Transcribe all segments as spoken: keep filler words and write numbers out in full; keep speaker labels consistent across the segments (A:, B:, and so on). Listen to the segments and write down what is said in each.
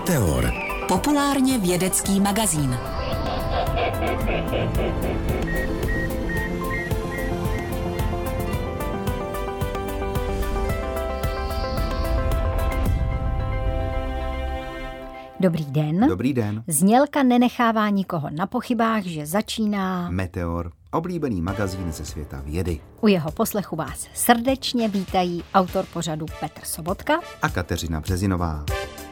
A: Meteor.
B: Populárně vědecký magazín.
C: Dobrý den.
D: Dobrý den.
C: Znělka nenechává nikoho na pochybách, že začíná
D: Meteor, oblíbený magazín ze světa vědy.
C: U jeho poslechu vás srdečně vítají autor pořadu Petr Sobotka
D: A Kateřina Březinová.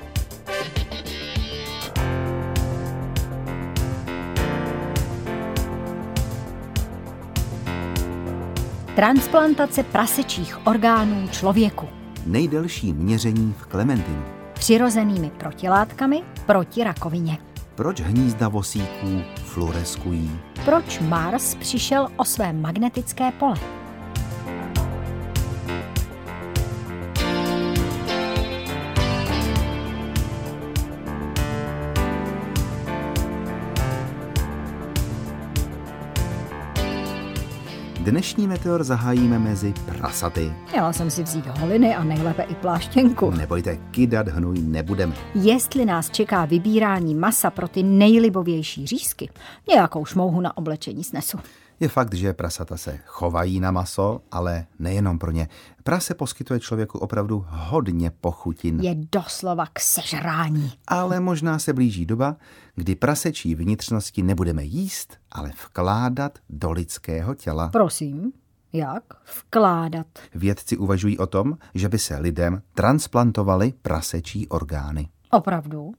C: Transplantace prasečích orgánů člověku.
D: Nejdelší měření v Klementinu.
C: Přirozenými protilátkami proti rakovině.
D: Proč hnízda vosíků fluoreskují?
C: Proč Mars přišel o své magnetické pole?
D: Dnešní Meteor zahájíme mezi prasaty.
C: Měla jsem si vzít holiny a nejlépe i pláštěnku.
D: Nebojte, kydat hnůj nebudeme.
C: Jestli nás čeká vybírání masa pro ty nejlibovější řízky, nějakou šmouhu na oblečení snesu.
D: Je fakt, že prasata se chovají na maso, ale nejenom pro ně. Prase poskytuje člověku opravdu hodně pochutin.
C: Je doslova k sežrání.
D: Ale možná se blíží doba, kdy prasečí vnitřnosti nebudeme jíst, ale vkládat do lidského těla.
C: Prosím, jak vkládat?
D: Vědci uvažují o tom, že by se lidem transplantovaly prasečí orgány.
C: Opravdu?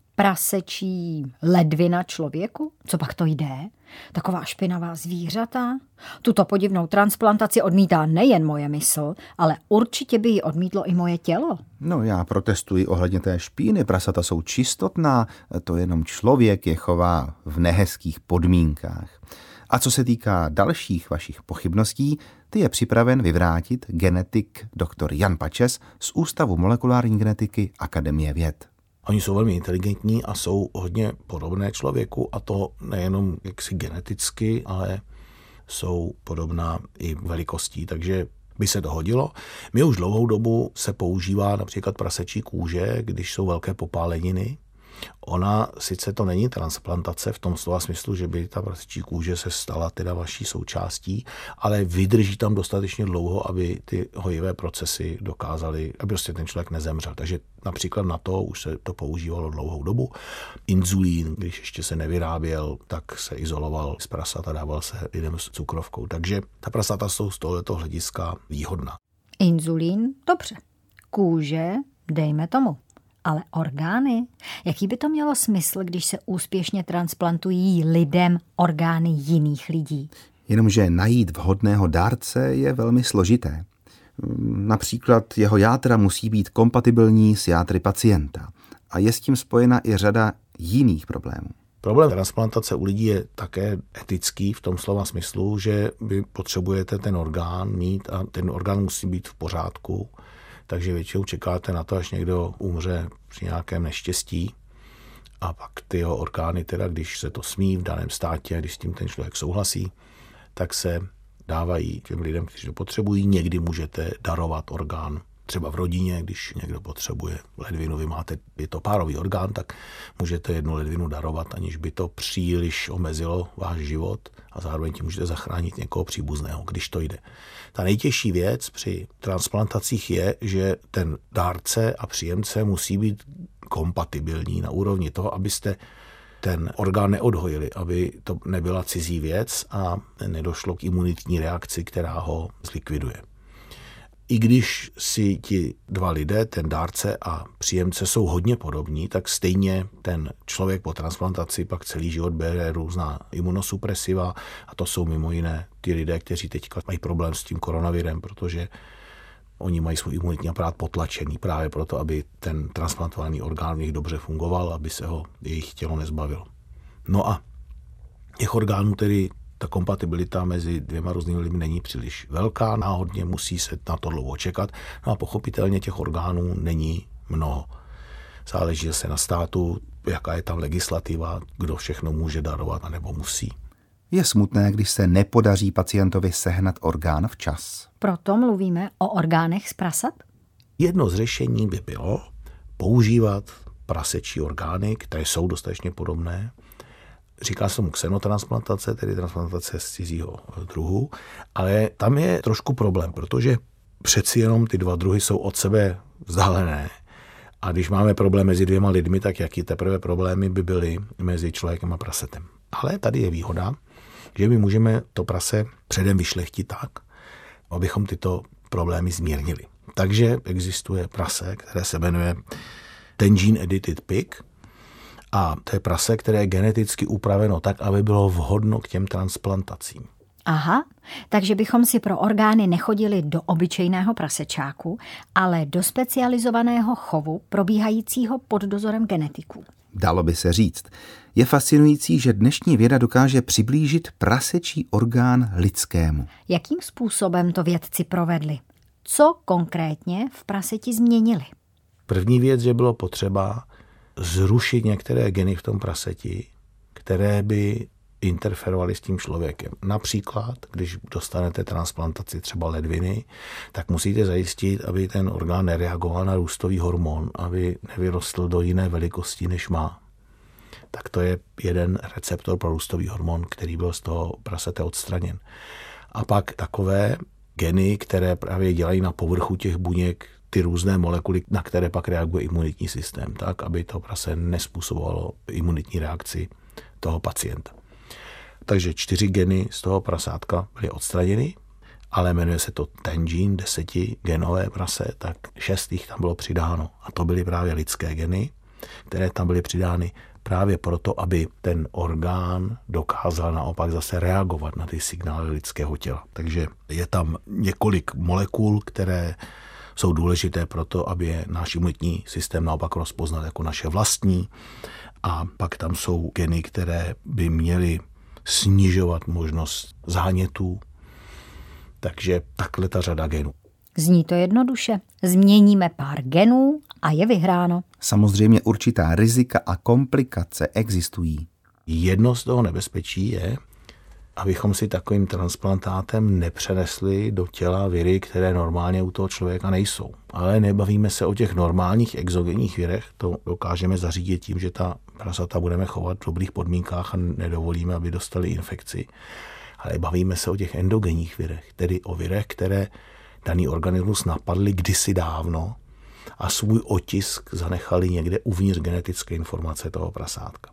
C: Prasečí ledvina člověku? Co pak to jde? Taková špinavá zvířata? Tuto podivnou transplantaci odmítá nejen moje mysl, ale určitě by ji odmítlo i moje tělo.
D: No já protestuji ohledně té špíny. Prasata jsou čistotná, to jenom člověk je chová v nehezkých podmínkách. A co se týká dalších vašich pochybností, ty je připraven vyvrátit genetik doktor Jan Pačes z Ústavu molekulární genetiky Akademie věd.
E: Oni jsou velmi inteligentní a jsou hodně podobné člověku, a to nejenom jaksi geneticky, ale jsou podobná i velikostí, takže by se to hodilo. My už dlouhou dobu se používá například prasečí kůže, když jsou velké popáleniny. Ona sice to není transplantace v tom slova smyslu, že by ta prasečí kůže se stala teda vaší součástí, ale vydrží tam dostatečně dlouho, aby ty hojivé procesy dokázaly, aby prostě ten člověk nezemřel. Takže například na to už se to používalo dlouhou dobu. Inzulín, když ještě se nevyráběl, tak se izoloval z prasat a dával se lidem s cukrovkou. Takže ta prasata jsou z tohoto hlediska výhodná.
C: Inzulín? Dobře. Kůže? Dejme tomu. Ale orgány? Jaký by to mělo smysl, když se úspěšně transplantují lidem orgány jiných lidí?
D: Jenomže najít vhodného dárce je velmi složité. Například jeho játra musí být kompatibilní s játry pacienta. A je s tím spojena i řada jiných problémů.
E: Problém transplantace u lidí je také etický v tom slova smyslu, že vy potřebujete ten orgán mít a ten orgán musí být v pořádku. Takže většinou čekáte na to, až někdo umře při nějakém neštěstí a pak ty jeho orgány, teda když se to smí v daném státě, když s tím ten člověk souhlasí, tak se dávají těm lidem, kteří to potřebují. Někdy můžete darovat orgán třeba v rodině, když někdo potřebuje ledvinu, vy máte, je to párový orgán, tak můžete jednu ledvinu darovat, aniž by to příliš omezilo váš život a zároveň tím můžete zachránit někoho příbuzného, když to jde. Ta nejtěžší věc při transplantacích je, že ten dárce a příjemce musí být kompatibilní na úrovni toho, abyste ten orgán neodhojili, aby to nebyla cizí věc a nedošlo k imunitní reakci, která ho zlikviduje. I když si ti dva lidé, ten dárce a příjemce, jsou hodně podobní, tak stejně ten člověk po transplantaci pak celý život bere různá imunosupresiva a to jsou mimo jiné ty lidé, kteří teďka mají problém s tím koronavirem, protože oni mají svůj imunitní aparát potlačený právě proto, aby ten transplantovaný orgán v nich dobře fungoval, aby se ho jejich tělo nezbavilo. No a těch orgánů tedy ta kompatibilita mezi dvěma různými lidmi není příliš velká, náhodně musí se na to dlouho čekat, no a pochopitelně těch orgánů není mnoho. Záleží se na státu, jaká je tam legislativa, kdo všechno může darovat a nebo musí.
D: Je smutné, když se nepodaří pacientovi sehnat orgán včas.
C: Proto mluvíme o orgánech z prasat?
E: Jedno z řešení by bylo používat prasečí orgány, které jsou dostatečně podobné. Říká se tomu xenotransplantace, tedy transplantace z cizího druhu, ale tam je trošku problém, protože přeci jenom ty dva druhy jsou od sebe vzdálené. A když máme problém mezi dvěma lidmi, tak jaký teprve problémy by byly mezi člověkem a prasetem. Ale tady je výhoda, že my můžeme to prase předem vyšlechtit tak, abychom tyto problémy zmírnili. Takže existuje prase, které se jmenuje ten gene edited pig, a to je prase, které je geneticky upraveno tak, aby bylo vhodno k těm transplantacím.
C: Aha, takže bychom si pro orgány nechodili do obyčejného prasečáku, ale do specializovaného chovu probíhajícího pod dozorem genetiků.
D: Dalo by se říct. Je fascinující, že dnešní věda dokáže přiblížit prasečí orgán lidskému.
C: Jakým způsobem to vědci provedli? Co konkrétně v praseti změnili?
E: První věc, že bylo potřeba zrušit některé geny v tom praseti, které by interferovaly s tím člověkem. Například, když dostanete transplantaci třeba ledviny, tak musíte zajistit, aby ten orgán nereagoval na růstový hormon, aby nevyrostl do jiné velikosti, než má. Tak to je jeden receptor pro růstový hormon, který byl z toho prasete odstraněn. A pak takové geny, které právě dělají na povrchu těch buněk ty různé molekuly, na které pak reaguje imunitní systém, tak, aby to prase nespůsobovalo imunitní reakci toho pacienta. Takže čtyři geny z toho prasátka byly odstraněny, ale jmenuje se to ten gene, desetigenové prase, tak šest jich tam bylo přidáno. A to byly právě lidské geny, které tam byly přidány právě proto, aby ten orgán dokázal naopak zase reagovat na ty signály lidského těla. Takže je tam několik molekul, které jsou důležité pro to, aby je náš imunitní systém naopak rozpoznal jako naše vlastní. A pak tam jsou geny, které by měly snižovat možnost zánětů. Takže takhle ta řada genů.
C: Zní to jednoduše. Změníme pár genů a je vyhráno.
D: Samozřejmě určitá rizika a komplikace existují.
E: Jedno z toho nebezpečí je, abychom si takovým transplantátem nepřenesli do těla viry, které normálně u toho člověka nejsou. Ale nebavíme se o těch normálních exogenních virech, to dokážeme zařídit tím, že ta prasata budeme chovat v dobrých podmínkách a nedovolíme, aby dostali infekci. Ale bavíme se o těch endogenních virech, tedy o virech, které daný organismus napadly kdysi dávno a svůj otisk zanechali někde uvnitř genetické informace toho prasátka.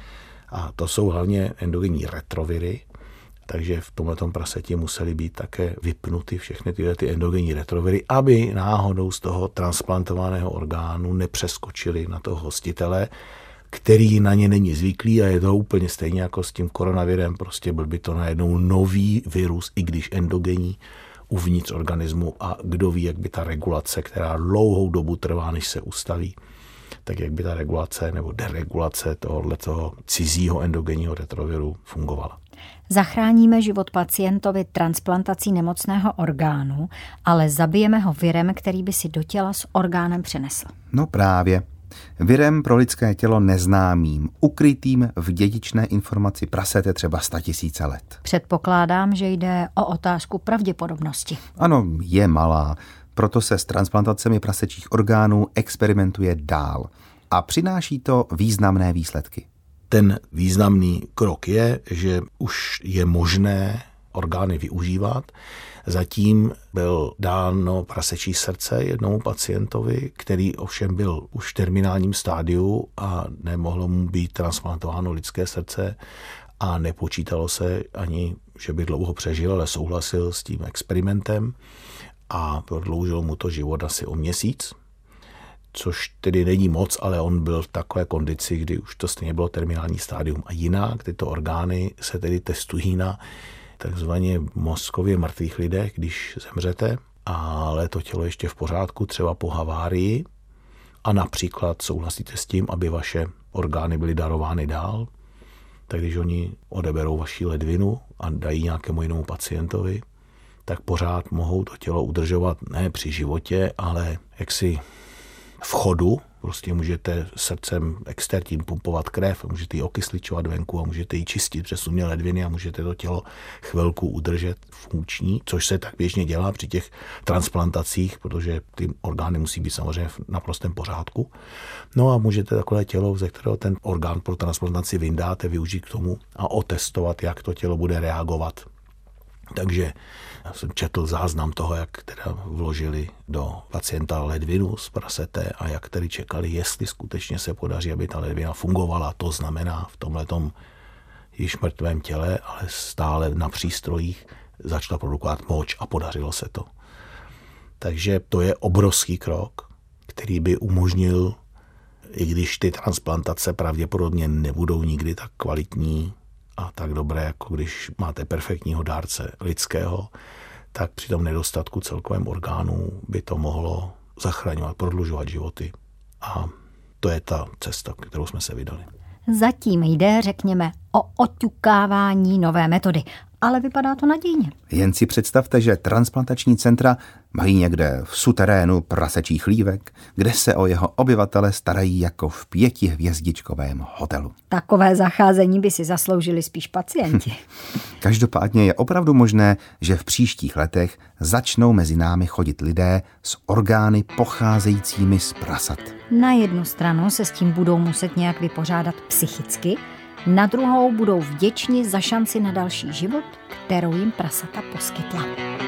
E: A to jsou hlavně endogenní retroviry, takže v tomhletom praseti musely být také vypnuty všechny tyhle ty endogenní retroviry, aby náhodou z toho transplantovaného orgánu nepřeskočili na toho hostitele, který na ně není zvyklý a je to úplně stejně jako s tím koronavirem, prostě byl by to najednou nový virus, i když endogenní, uvnitř organismu a kdo ví, jak by ta regulace, která dlouhou dobu trvá, než se ustaví, tak jak by ta regulace nebo deregulace tohoto cizího endogenního retroviru fungovala.
C: Zachráníme život pacientovi transplantací nemocného orgánu, ale zabijeme ho virem, který by si do těla s orgánem přenesl.
D: No právě. Virem pro lidské tělo neznámým, ukrytým v dědičné informaci prasete třeba statisíce let.
C: Předpokládám, že jde o otázku pravděpodobnosti.
D: Ano, je malá, proto se s transplantacemi prasečích orgánů experimentuje dál a přináší to významné výsledky.
E: Ten významný krok je, že už je možné orgány využívat. Zatím byl dáno prasečí srdce jednomu pacientovi, který ovšem byl už v terminálním stádiu a nemohlo mu být transplantováno lidské srdce a nepočítalo se ani, že by dlouho přežil, ale souhlasil s tím experimentem a prodloužil mu to život asi o měsíc, což tedy není moc, ale on byl v takové kondici, kdy už to stejně bylo terminální stádium. A jinak tyto orgány se tedy testují na takzvaně mozkově mrtvých lidech, když zemřete, ale to tělo ještě v pořádku, třeba po havárii a například souhlasíte s tím, aby vaše orgány byly darovány dál, tak když oni odeberou vaši ledvinu a dají nějakému jinému pacientovi, tak pořád mohou to tělo udržovat ne při životě, ale jaksi v chodu Prostě můžete srdcem extertin pumpovat krev, můžete ji okysličovat venku a můžete ji čistit přes umělé ledviny a můžete to tělo chvilku udržet funkční, což se tak běžně dělá při těch transplantacích, protože ty orgány musí být samozřejmě v naprostém pořádku. No a můžete takové tělo, ze kterého ten orgán pro transplantaci vyndáte, využít k tomu a otestovat, jak to tělo bude reagovat. Takže já jsem četl záznam toho, jak teda vložili do pacienta ledvinu z prasete a jak tedy čekali, jestli skutečně se podaří, aby ta ledvina fungovala. To znamená v tomhletom již mrtvém těle, ale stále na přístrojích začala produkovat moč a podařilo se to. Takže to je obrovský krok, který by umožnil, i když ty transplantace pravděpodobně nebudou nikdy tak kvalitní a tak dobré, jako když máte perfektního dárce lidského, tak při tom nedostatku celkovém orgánů by to mohlo zachraňovat, prodlužovat životy. A to je ta cesta, kterou jsme se vydali.
C: Zatím jde, řekněme, o oťukávání nové metody, ale vypadá to nadějně.
D: Jen si představte, že transplantační centra mají někde v suterénu prasečí chlívek, kde se o jeho obyvatele starají jako v pětihvězdičkovém hotelu.
C: Takové zacházení by si zasloužili spíš pacienti.
D: Každopádně je opravdu možné, že v příštích letech začnou mezi námi chodit lidé s orgány pocházejícími z prasat.
C: Na jednu stranu se s tím budou muset nějak vypořádat psychicky, na druhou budou vděční za šanci na další život, kterou jim prasata poskytla.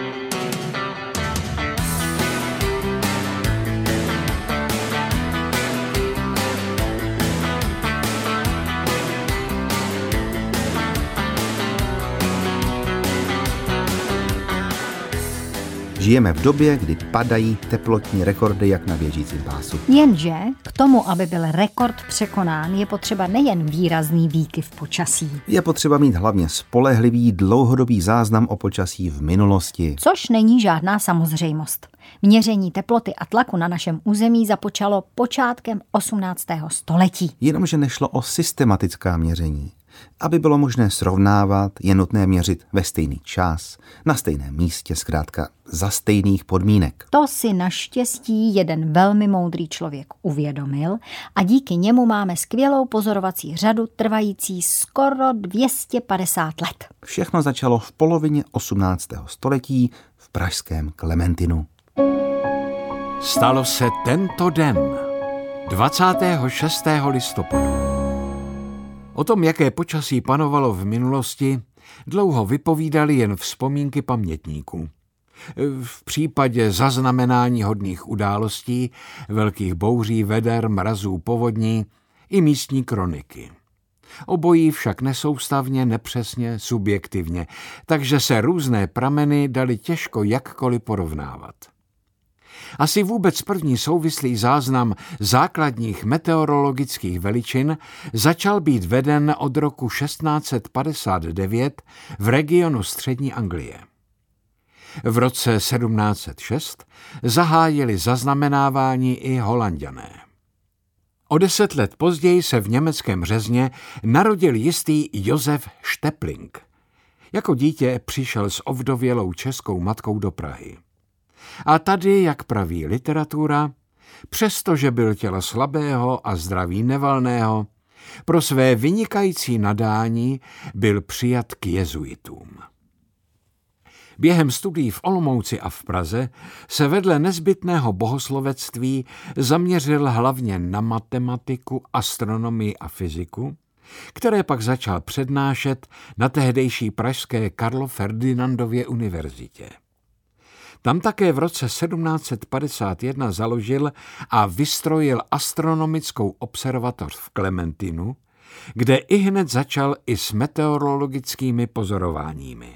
D: Žijeme v době, kdy padají teplotní rekordy jak na běžícím pásu.
C: Jenže k tomu, aby byl rekord překonán, je potřeba nejen výrazný výkyv počasí.
D: Je potřeba mít hlavně spolehlivý dlouhodobý záznam o počasí v minulosti.
C: Což není žádná samozřejmost. Měření teploty a tlaku na našem území započalo počátkem osmnáctého století.
D: Jenomže nešlo o systematická měření. Aby bylo možné srovnávat, je nutné měřit ve stejný čas, na stejném místě, zkrátka za stejných podmínek.
C: To si naštěstí jeden velmi moudrý člověk uvědomil a díky němu máme skvělou pozorovací řadu trvající skoro dvě stě padesát let.
D: Všechno začalo v polovině osmnáctého století v pražském Klementinu.
A: Stalo se tento den, dvacátého šestého listopadu. O tom, jaké počasí panovalo v minulosti, dlouho vypovídali jen vzpomínky pamětníků. V případě zaznamenání hodných událostí, velkých bouří, veder, mrazů, povodní i místní kroniky. Obojí však nesoustavně, nepřesně, subjektivně, takže se různé prameny daly těžko jakkoliv porovnávat. Asi vůbec první souvislý záznam základních meteorologických veličin začal být veden od roku šestnáct set padesát devět v regionu střední Anglie. V roce sedmnáct set šest zahájili zaznamenávání i Holanďané. O deset let později se v německém Březně narodil jistý Josef Štepling. Jako dítě přišel s ovdovělou českou matkou do Prahy. A tady, jak praví literatura, přestože byl těla slabého a zdraví nevalného, pro své vynikající nadání byl přijat k jezuitům. Během studií v Olomouci a v Praze se vedle nezbytného bohoslovectví zaměřil hlavně na matematiku, astronomii a fyziku, které pak začal přednášet na tehdejší pražské Karlo Ferdinandově univerzitě. Tam také v roce sedmnáct set padesát jedna založil a vystrojil astronomickou observatoř v Klementinu, kde ihned začal i s meteorologickými pozorováními.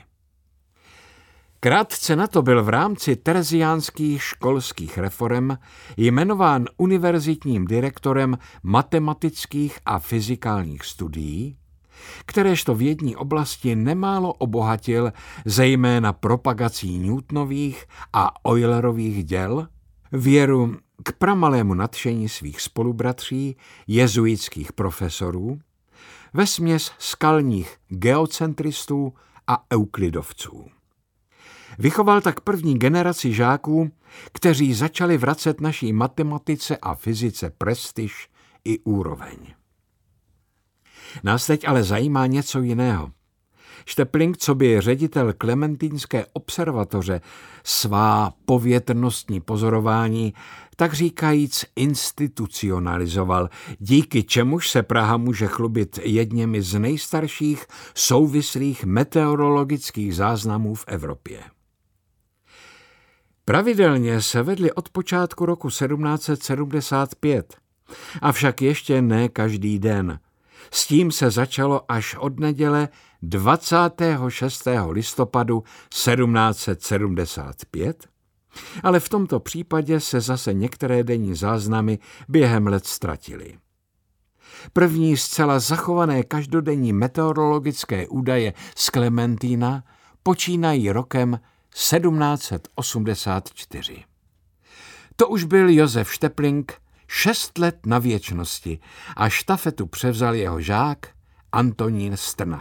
A: Krátce na to byl v rámci tereziánských školských reforem jmenován univerzitním direktorem matematických a fyzikálních studií, kteréžto vědní oblasti nemálo obohatil zejména propagací Newtonových a Eulerových děl, věru k pramalému nadšení svých spolubratří, jezuitských profesorů, vesměs skalních geocentristů a euklidovců. Vychoval tak první generaci žáků, kteří začali vracet naší matematice a fyzice prestiž i úroveň. Nás teď ale zajímá něco jiného. Štepling, coby ředitel Klementínské observatoře, svá povětrnostní pozorování tak říkajíc institucionalizoval, díky čemuž se Praha může chlubit jedněmi z nejstarších souvislých meteorologických záznamů v Evropě. Pravidelně se vedly od počátku roku sedmnáct set sedmdesát pět, avšak ještě ne každý den. S tím se začalo až od neděle dvacátého šestého listopadu sedmnáct set sedmdesát pět, ale v tomto případě se zase některé denní záznamy během let ztratily. První zcela zachované každodenní meteorologické údaje z Klementína počínají rokem sedmnáct set osmdesát čtyři. To už byl Josef Štepling šest let na věčnosti a štafetu převzal jeho žák Antonín Strnad.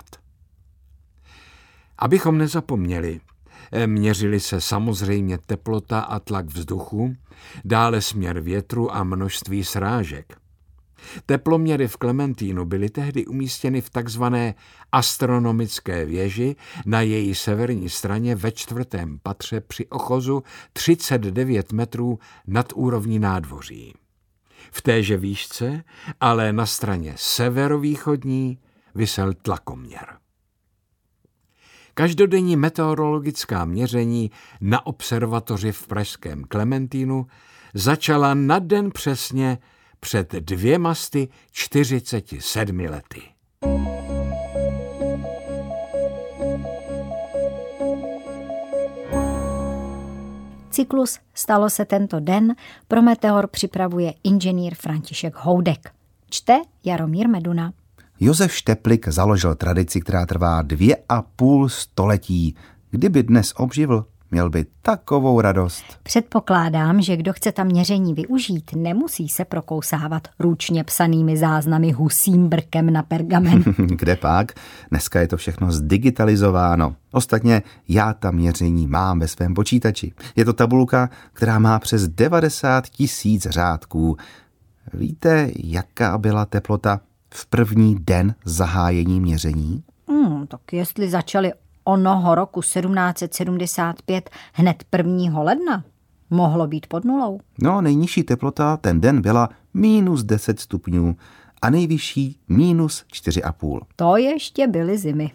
A: Abychom nezapomněli, měřili se samozřejmě teplota a tlak vzduchu, dále směr větru a množství srážek. Teploměry v Klementínu byly tehdy umístěny v takzvané astronomické věži na její severní straně ve čtvrtém patře při ochozu třicet devět metrů nad úrovní nádvoří. V téže výšce, ale na straně severovýchodní, visel tlakoměr. Každodenní meteorologická měření na observatoři v pražském Klementínu začala na den přesně před dvěma sty čtyřiceti sedmi lety.
C: Cyklus Stalo se tento den pro Meteor připravuje inženýr František Houdek. Čte Jaromír Meduna.
D: Josef Šteplik založil tradici, která trvá dvě a půl století. Kdyby dnes obživl, měl by takovou radost.
C: Předpokládám, že kdo chce tam měření využít, nemusí se prokousávat ručně psanými záznamy husím brkem na pergamen.
D: Kde pak? Dneska je to všechno zdigitalizováno. Ostatně já ta měření mám ve svém počítači. Je to tabulka, která má přes devadesát tisíc řádků. Víte, jaká byla teplota v první den zahájení měření?
C: Hmm, tak jestli začali onoho roku sedmnáct set sedmdesát pět hned prvního ledna, mohlo být pod nulou.
D: No, nejnižší teplota ten den byla mínus deset stupňů a nejvyšší mínus čtyři a půl.
C: To ještě byly zimy.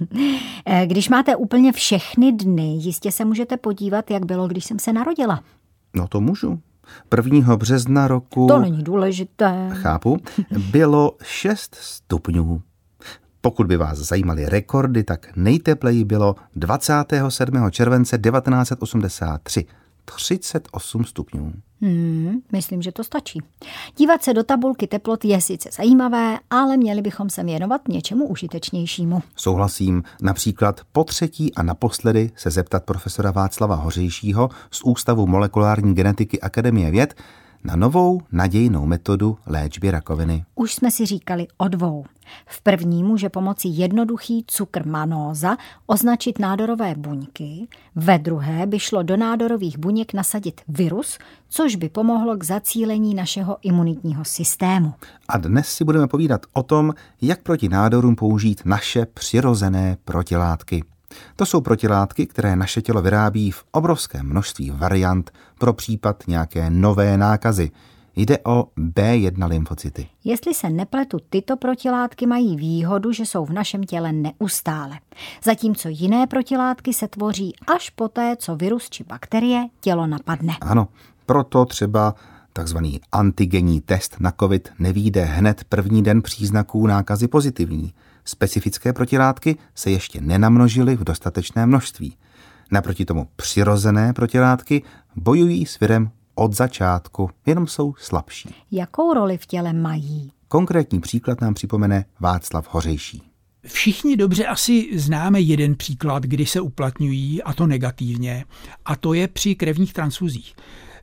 C: Když máte úplně všechny dny, jistě se můžete podívat, jak bylo, když jsem se narodila.
D: No to můžu. prvního března roku...
C: To není důležité.
D: Chápu. Bylo šest stupňů. Pokud by vás zajímaly rekordy, tak nejtepleji bylo dvacátého sedmého července devatenáct set osmdesát tři. třicet osm stupňů.
C: Hmm, myslím, že to stačí. Dívat se do tabulky teplot je sice zajímavé, ale měli bychom se věnovat něčemu užitečnějšímu.
D: Souhlasím, například po třetí a naposledy se zeptat profesora Václava Hořejšího z Ústavu molekulární genetiky Akademie věd na novou nadějnou metodu léčby rakoviny.
C: Už jsme si říkali o dvou. V první může pomoci jednoduchý cukr manóza označit nádorové buňky, ve druhé by šlo do nádorových buněk nasadit virus, což by pomohlo k zacílení našeho imunitního systému.
D: A dnes si budeme povídat o tom, jak proti nádorům použít naše přirozené protilátky. To jsou protilátky, které naše tělo vyrábí v obrovském množství variant pro případ nějaké nové nákazy. Jde o bé jedna lymfocyty.
C: Jestli se nepletu, tyto protilátky mají výhodu, že jsou v našem těle neustále. Zatímco jiné protilátky se tvoří až poté, co virus či bakterie tělo napadne.
D: Ano, proto třeba takzvaný antigenní test na covid nevyjde hned první den příznaků nákazy pozitivní. Specifické protilátky se ještě nenamnožily v dostatečné množství. Naproti tomu přirozené protilátky bojují s virem od začátku, jenom jsou slabší.
C: Jakou roli v těle mají?
D: Konkrétní příklad nám připomene Václav Hořejší.
F: Všichni dobře asi známe jeden příklad, kdy se uplatňují, a to negativně, a to je při krevních transfuzích.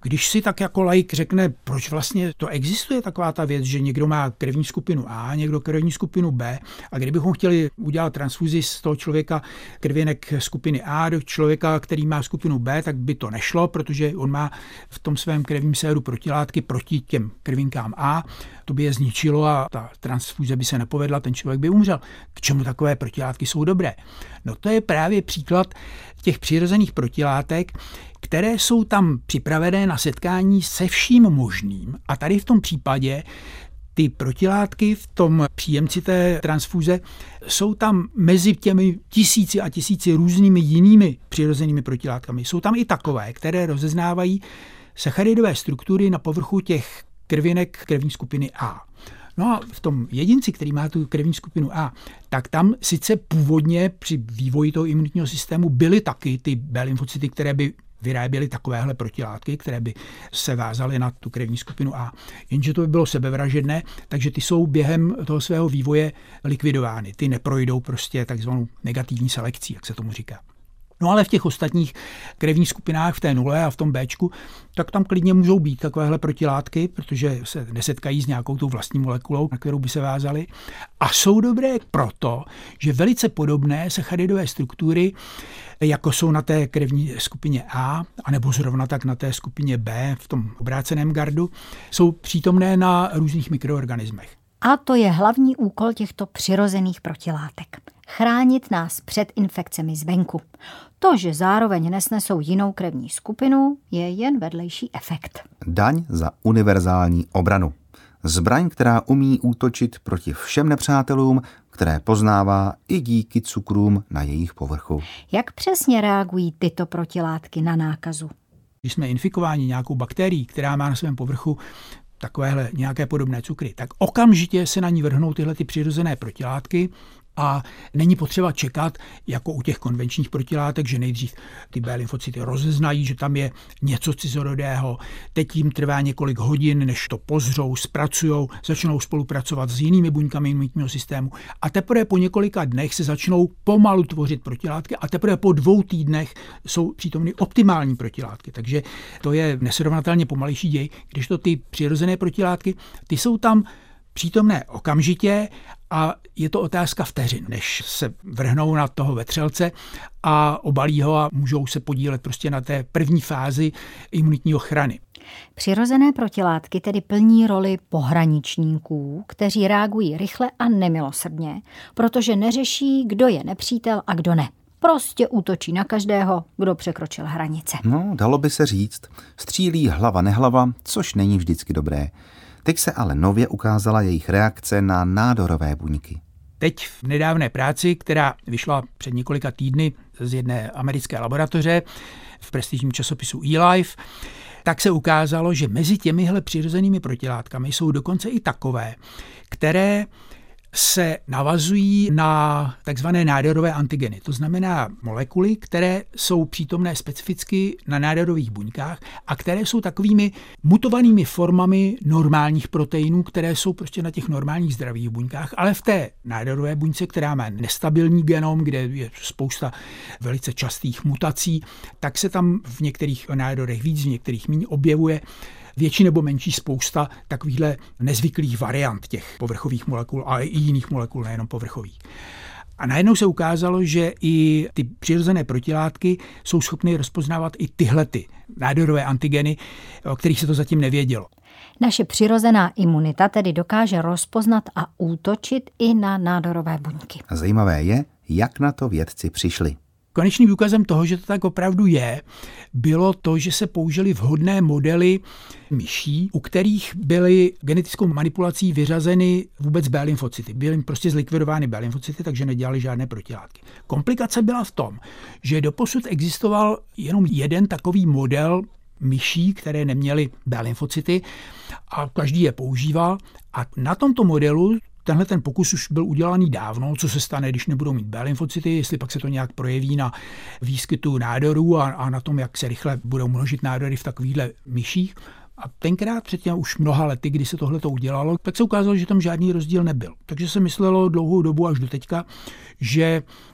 F: Když si tak jako laik řekne, proč vlastně to existuje taková ta věc, že někdo má krevní skupinu A, někdo krevní skupinu B, a kdybychom chtěli udělat transfuzi z toho člověka krvinek skupiny A do člověka, který má skupinu B, tak by to nešlo, protože on má v tom svém krevním séru protilátky proti těm krvinkám A, to by je zničilo a ta transfuze by se nepovedla, ten člověk by umřel. K čemu takové protilátky jsou dobré? No to je právě příklad těch přirozených protilátek, které jsou tam připravené na setkání se vším možným. A tady v tom případě ty protilátky v tom příjemci té transfuze jsou tam mezi těmi tisíci a tisíci různými jinými přirozenými protilátkami. Jsou tam i takové, které rozeznávají sacharidové struktury na povrchu těch krvinek krevní skupiny A. No a v tom jedinci, který má tu krevní skupinu A, tak tam sice původně při vývoji toho imunitního systému byly taky ty B lymfocyty, které by vyráběly takovéhle protilátky, které by se vázaly na tu krevní skupinu A. Jenže to by bylo sebevražedné, takže ty jsou během toho svého vývoje likvidovány. Ty neprojdou prostě takzvanou negativní selekcí, jak se tomu říká. No ale v těch ostatních krevních skupinách, v té nule a v tom Bčku, tak tam klidně můžou být takovéhle protilátky, protože se nesetkají s nějakou tou vlastní molekulou, na kterou by se vázaly. A jsou dobré proto, že velice podobné sacharidové struktury, jako jsou na té krevní skupině A, anebo zrovna tak na té skupině B v tom obráceném gardu, jsou přítomné na různých mikroorganismech.
C: A to je hlavní úkol těchto přirozených protilátek. Chránit nás před infekcemi zvenku. To, že zároveň nesnesou jinou krevní skupinu, je jen vedlejší efekt.
D: Daň za univerzální obranu. Zbraň, která umí útočit proti všem nepřátelům, které poznává i díky cukrům na jejich povrchu.
C: Jak přesně reagují tyto protilátky na nákazu?
F: Když jsme infikováni nějakou bakterií, která má na svém povrchu takovéhle nějaké podobné cukry, tak okamžitě se na ní vrhnou tyhle ty přirozené protilátky a není potřeba čekat, jako u těch konvenčních protilátek, že nejdřív ty B lymfocyty rozeznají, že tam je něco cizorodého. Teď jim trvá několik hodin, než to pozřou, zpracujou, začnou spolupracovat s jinými buňkami imunitního systému a teprve po několika dnech se začnou pomalu tvořit protilátky a teprve po dvou týdnech jsou přítomny optimální protilátky. Takže to je nesrovnatelně pomalejší děj, když to ty přirozené protilátky, ty jsou tam přítomné okamžitě a je to otázka vteřin, než se vrhnou na toho vetřelce a obalí ho a můžou se podílet prostě na té první fázi imunitní ochrany.
C: Přirozené protilátky tedy plní roli pohraničníků, kteří reagují rychle a nemilosrdně, protože neřeší, kdo je nepřítel a kdo ne. Prostě útočí na každého, kdo překročil hranice.
D: No, dalo by se říct, střílí hlava nehlava, což není vždycky dobré. Teď se ale nově ukázala jejich reakce na nádorové buňky.
F: Teď v nedávné práci, která vyšla před několika týdny z jedné americké laboratoře v prestižním časopisu eLife, tak se ukázalo, že mezi těmihle přirozenými protilátkami jsou dokonce i takové, které se navazují na takzvané nádorové antigeny. To znamená molekuly, které jsou přítomné specificky na nádorových buňkách a které jsou takovými mutovanými formami normálních proteinů, které jsou prostě na těch normálních zdravých buňkách, ale v té nádorové buňce, která má nestabilní genom, kde je spousta velice častých mutací, tak se tam v některých nádorech víc, v některých méně objevuje větší nebo menší spousta takovýchhle nezvyklých variant těch povrchových molekul a i jiných molekul, nejenom povrchových. A najednou se ukázalo, že i ty přirozené protilátky jsou schopny rozpoznávat i tyhle ty nádorové antigeny, o kterých se to zatím nevědělo.
C: Naše přirozená imunita tedy dokáže rozpoznat a útočit i na nádorové buňky.
D: Zajímavé je, jak na to vědci přišli.
F: Konečným důkazem toho, že to tak opravdu je, bylo to, že se použily vhodné modely myší, u kterých byly genetickou manipulací vyřazeny vůbec B lymfocyty. Byly prostě zlikvidovány B lymfocyty, takže nedělaly žádné protilátky. Komplikace byla v tom, že doposud existoval jenom jeden takový model myší, které neměly B lymfocyty a každý je používal. A na tomto modelu tenhle ten pokus už byl udělaný dávno, co se stane, když nebudou mít B lymfocyty, jestli pak se to nějak projeví na výskytu nádorů a, a na tom, jak se rychle budou množit nádory v takovýchhle myších. A tenkrát před těmi už mnoha lety, kdy se tohle to udělalo, tak se ukázalo, že tam žádný rozdíl nebyl. Takže se myslelo dlouhou dobu až do teďka, že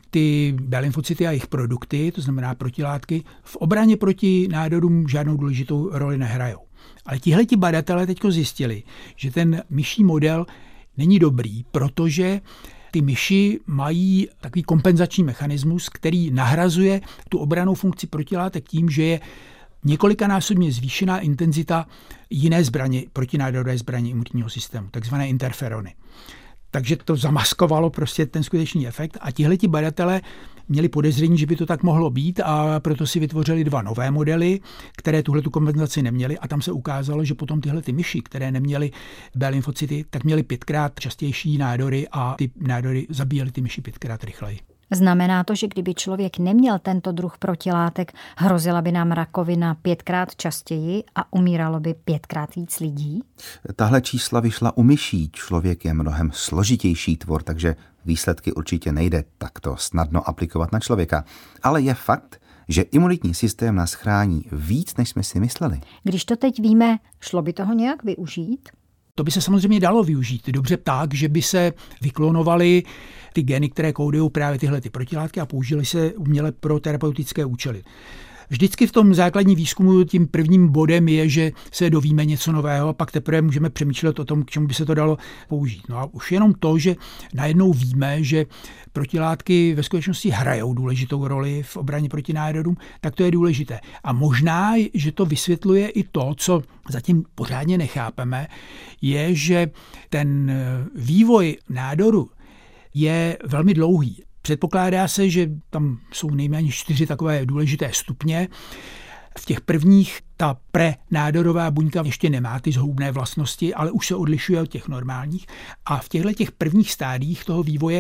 F: ty B lymfocyty a jejich produkty, to znamená protilátky, v obraně proti nádorům žádnou důležitou roli nehrajou. Ale tihleti badatelé teď zjistili, že ten myší model není dobrý, protože ty myši mají takový kompenzační mechanismus, který nahrazuje tu obrannou funkci protilátek tím, že je několikanásobně zvýšená intenzita jiné zbraně, protinádorové zbraně imunitního systému, takzvané interferony. Takže to zamaskovalo prostě ten skutečný efekt a tihleti badatelé měli podezření, že by to tak mohlo být a proto si vytvořili dva nové modely, které tuhletu kompenzaci neměly a tam se ukázalo, že potom tyhle ty myši, které neměly B lymfocyty, tak měly pětkrát častější nádory a ty nádory zabíjely ty myši pětkrát rychleji.
C: Znamená to, že kdyby člověk neměl tento druh protilátek, hrozila by nám rakovina pětkrát častěji a umíralo by pětkrát víc lidí?
D: Tahle čísla vyšla u myší. Člověk je mnohem složitější tvor, takže výsledky určitě nejde takto snadno aplikovat na člověka. Ale je fakt, že imunitní systém nás chrání víc, než jsme si mysleli.
C: Když to teď víme, šlo by toho nějak využít?
F: To by se samozřejmě dalo využít. Dobře tak, že by se vyklonovaly ty geny, které kódují právě tyhle ty protilátky a použily se uměle pro terapeutické účely. Vždycky v tom základním výzkumu tím prvním bodem je, že se dovíme něco nového a pak teprve můžeme přemýšlet o tom, k čemu by se to dalo použít. No a už jenom to, že najednou víme, že protilátky ve skutečnosti hrajou důležitou roli v obraně proti nádorům, tak to je důležité. A možná, že to vysvětluje i to, co zatím pořádně nechápeme, je, že ten vývoj nádoru je velmi dlouhý. Předpokládá se, že tam jsou nejméně čtyři takové důležité stupně. V těch prvních ta prenádorová buňka ještě nemá ty zhoubné vlastnosti, ale už se odlišuje od těch normálních. A v těchto těch prvních stádiích toho vývoje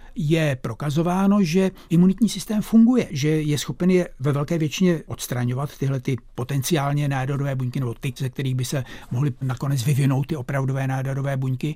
F: je prokazováno, že imunitní systém funguje, že je schopen je ve velké většině odstraňovat tyhle ty potenciálně nádorové buňky, nebo ty, ze kterých by se mohly nakonec vyvinout ty opravdové nádorové buňky.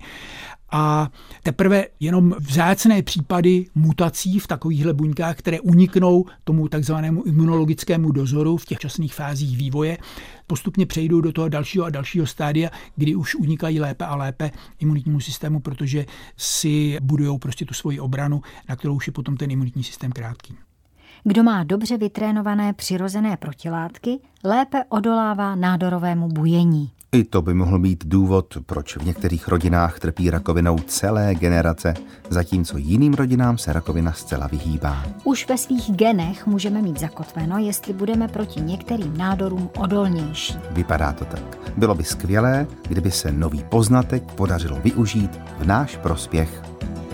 F: A teprve jenom vzácné případy mutací v takovýchhle buňkách, které uniknou tomu takzvanému imunologickému dozoru v těch časných fázích vývoje, postupně přejdou do toho dalšího a dalšího stádia, kdy už unikají lépe a lépe imunitnímu systému, protože si budujou prostě tu svoji obranu, na kterou už je potom ten imunitní systém krátký.
C: Kdo má dobře vytrénované přirozené protilátky, lépe odolává nádorovému bujení.
D: I to by mohl být důvod, proč v některých rodinách trpí rakovinou celé generace, zatímco jiným rodinám se rakovina zcela vyhýbá.
C: Už ve svých genech můžeme mít zakotveno, jestli budeme proti některým nádorům odolnější.
D: Vypadá to tak. Bylo by skvělé, kdyby se nový poznatek podařilo využít v náš prospěch.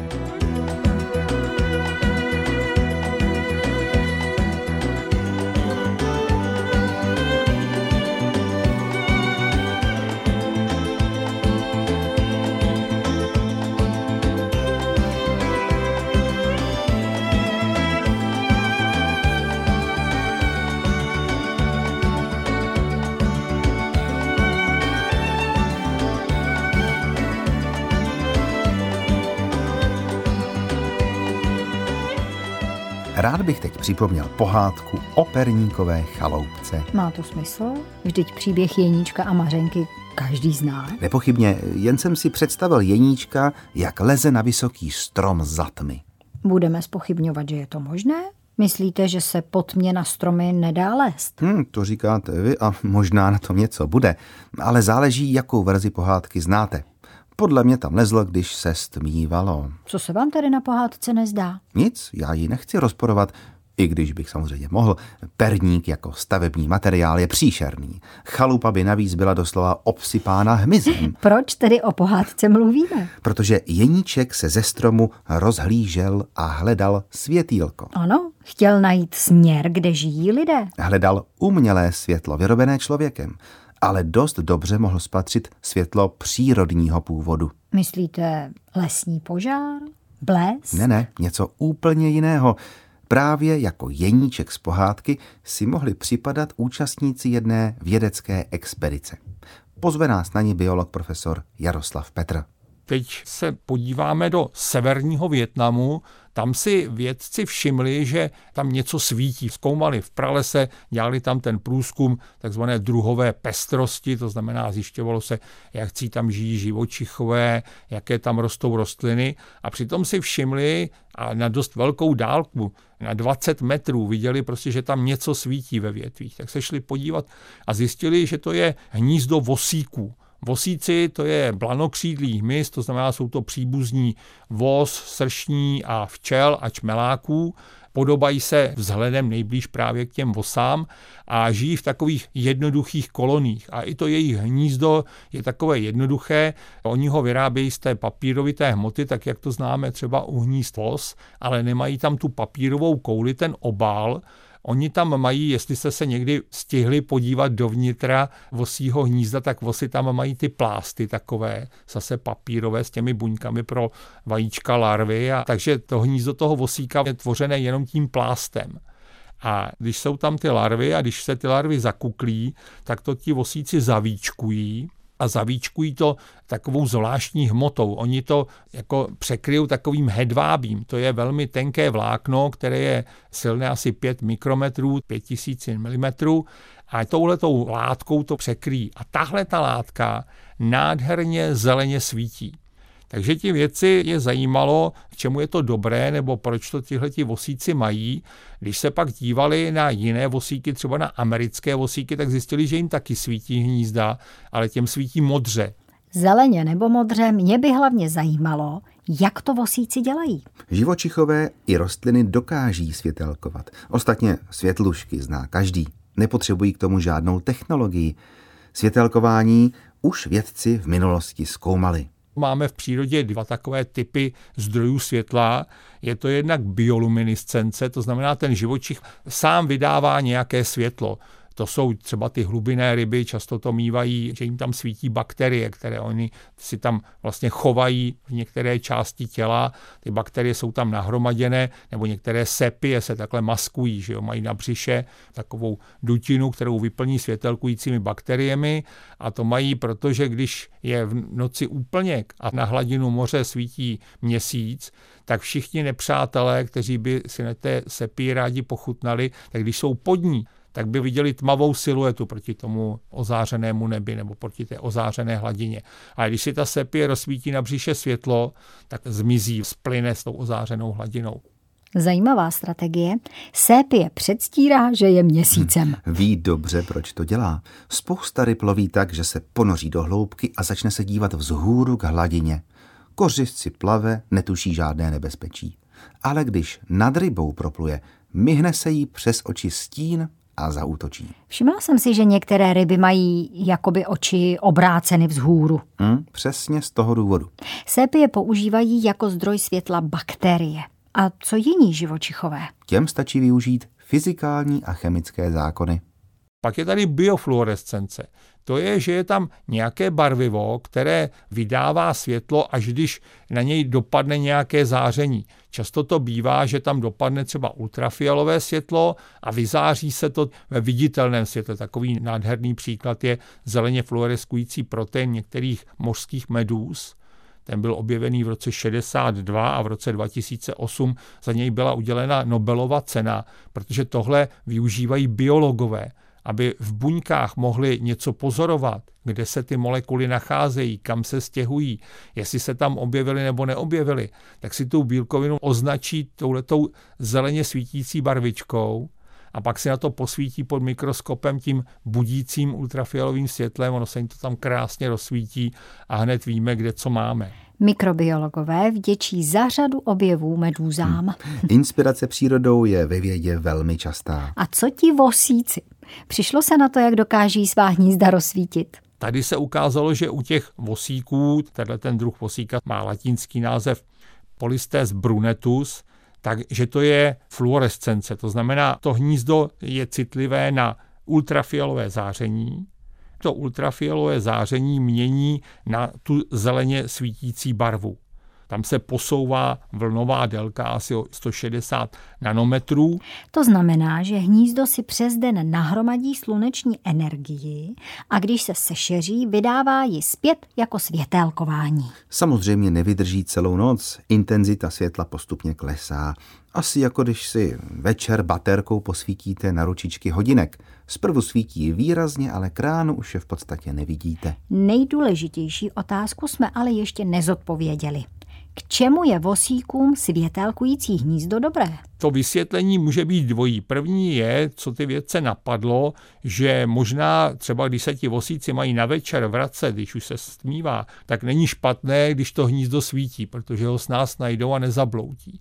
D: Rád bych teď připomněl pohádku o perníkové chaloupce.
C: Má to smysl? Vždyť příběh Jeníčka a Mařenky každý zná.
D: Nepochybně, jen jsem si představil Jeníčka, jak leze na vysoký strom za tmy.
C: Budeme zpochybňovat, že je to možné? Myslíte, že se pod mě na stromy nedá lézt?
D: Hmm, to říkáte vy a možná na tom něco bude, ale záleží, jakou verzi pohádky znáte. Podle mě tam lezlo, když se stmívalo.
C: Co se vám tady na pohádce nezdá?
D: Nic, já ji nechci rozporovat, i když bych samozřejmě mohl. Perník jako stavební materiál je příšerný. Chalupa by navíc byla doslova obsypána hmyzem.
C: Proč tedy o pohádce mluvíme?
D: Protože Jeníček se ze stromu rozhlížel a hledal světýlko.
C: Ano, chtěl najít směr, kde žijí lidé.
D: Hledal umělé světlo, vyrobené člověkem, ale dost dobře mohl spatřit světlo přírodního původu.
C: Myslíte lesní požár? Blesk?
D: Ne, ne, něco úplně jiného. Právě jako Jeníček z pohádky si mohli připadat účastníci jedné vědecké expedice. Pozve nás na ní biolog profesor Jaroslav Petr.
G: Teď se podíváme do severního Vietnamu, tam si vědci všimli, že tam něco svítí. Zkoumali v pralese, dělali tam ten průzkum takzvané druhové pestrosti, to znamená zjišťovalo se, jak tam žijí živočichové, jaké tam rostou rostliny a přitom si všimli a na dost velkou dálku, na dvacet metrů viděli prostě, že tam něco svítí ve větvích. Tak se šli podívat a zjistili, že to je hnízdo vosíků. Vosíci to je blanokřídlý hmyz, to znamená, jsou to příbuzní vos, sršní a včel a čmeláků. Podobají se vzhledem nejblíž právě k těm vosám a žijí v takových jednoduchých koloních. A i to jejich hnízdo je takové jednoduché. Oni ho vyrábějí z té papírovité hmoty, tak jak to známe třeba u hnízd vos, ale nemají tam tu papírovou kouli, ten obal. Oni tam mají, jestli jste se někdy stihli podívat dovnitra vosího hnízda, tak vosy tam mají ty plásty takové, zase papírové s těmi buňkami pro vajíčka larvy. A takže to hnízdo toho vosíka je tvořené jenom tím plástem. A když jsou tam ty larvy a když se ty larvy zakuklí, tak to ti vosíci zavíčkují. A zavíčkují to takovou zvláštní hmotou. Oni to jako překryjou takovým hedvábím. To je velmi tenké vlákno, které je silné asi pět mikrometrů, pět tisíc milimetrů a touhletou látkou to překryjí. A tahle ta látka nádherně zeleně svítí. Takže ti vědci je zajímalo, k čemu je to dobré, nebo proč to tihleti vosíci mají. Když se pak dívali na jiné vosíky, třeba na americké vosíky, tak zjistili, že jim taky svítí hnízda, ale těm svítí modře.
C: Zeleně nebo modře, mě by hlavně zajímalo, jak to vosíci dělají.
D: Živočichové i rostliny dokáží světelkovat. Ostatně světlušky zná každý. Nepotřebují k tomu žádnou technologii. Světelkování už vědci v minulosti zkoumali.
G: Máme v přírodě dva takové typy zdrojů světla. Je to jednak bioluminescence, to znamená, ten živočich sám vydává nějaké světlo. To jsou třeba ty hlubinné ryby, často to mívají, že jim tam svítí bakterie, které oni si tam vlastně chovají v některé části těla. Ty bakterie jsou tam nahromaděné, nebo některé sepie se takhle maskují, že jo, mají na břiše takovou dutinu, kterou vyplní světelkujícími bakteriemi a to mají, protože když je v noci úplněk a na hladinu moře svítí měsíc, tak všichni nepřátelé, kteří by si na té sepii rádi pochutnali, tak když jsou pod ní, tak by viděli tmavou siluetu proti tomu ozářenému nebi nebo proti té ozářené hladině. A když si ta sepie rozsvítí na břiše světlo, tak zmizí, splyne s tou ozářenou hladinou.
C: Zajímavá strategie. Sépie předstírá, že je měsícem.
D: Hmm, ví dobře, proč to dělá. Spousta ryb loví tak, že se ponoří do hloubky a začne se dívat vzhůru k hladině. Kořist si plave, netuší žádné nebezpečí. Ale když nad rybou propluje, myhne se jí přes oči stín a zaútočí.
C: Všimla jsem si, že některé ryby mají jakoby oči obráceny vzhůru.
D: Hmm, přesně z toho důvodu.
C: Sépie používají jako zdroj světla bakterie. A co jiní živočichové?
D: Těm stačí využít fyzikální a chemické zákony.
G: Pak je tady biofluorescence. To je, že je tam nějaké barvivo, které vydává světlo, až když na něj dopadne nějaké záření. Často to bývá, že tam dopadne třeba ultrafialové světlo a vyzáří se to ve viditelném světle. Takový nádherný příklad je zeleně fluoreskující protein některých mořských medúz. Ten byl objevený v roce šedesát dva a v roce dva tisíce osm za něj byla udělena Nobelova cena, protože tohle využívají biologové, aby v buňkách mohli něco pozorovat, kde se ty molekuly nacházejí, kam se stěhují, jestli se tam objevily nebo neobjevily, tak si tu bílkovinu označí touhletou zeleně svítící barvičkou a pak si na to posvítí pod mikroskopem tím budícím ultrafialovým světlem, ono se jim to tam krásně rozsvítí a hned víme, kde co máme.
C: Mikrobiologové vděčí za řadu objevů medúzám.
D: Hmm. Inspirace přírodou je ve vědě velmi častá.
C: A co ti vosíci? Přišlo se na to, jak dokáží svá hnízda rozsvítit?
G: Tady se ukázalo, že u těch vosíků, tenhle ten druh vosíka má latinský název Polystes brunetus, takže to je fluorescence. To znamená, to hnízdo je citlivé na ultrafialové záření. To ultrafialové záření mění na tu zeleně svítící barvu. Tam se posouvá vlnová délka asi o sto šedesát nanometrů.
C: To znamená, že hnízdo si přes den nahromadí sluneční energii a když se sešeří, vydává ji zpět jako světélkování.
D: Samozřejmě nevydrží celou noc, intenzita světla postupně klesá. Asi jako když si večer baterkou posvítíte na ručičky hodinek. Zprvu svítí výrazně, ale k ránu už je v podstatě nevidíte.
C: Nejdůležitější otázku jsme ale ještě nezodpověděli. K čemu je vosíkům světélkující hnízdo dobré?
G: To vysvětlení může být dvojí. První je, co ty vědce napadlo, že možná třeba, když se ti vosíci mají na večer vracet, když už se stmívá, tak není špatné, když to hnízdo svítí, protože ho s nás najdou a nezabloudí.